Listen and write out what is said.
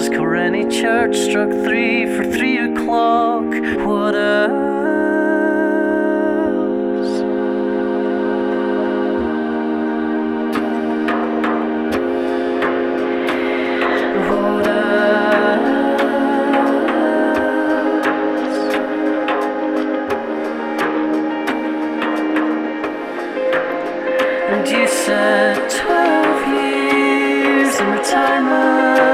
Coreni Church struck 3 for 3 o'clock. What else? What else? And you said 12 years in retirement.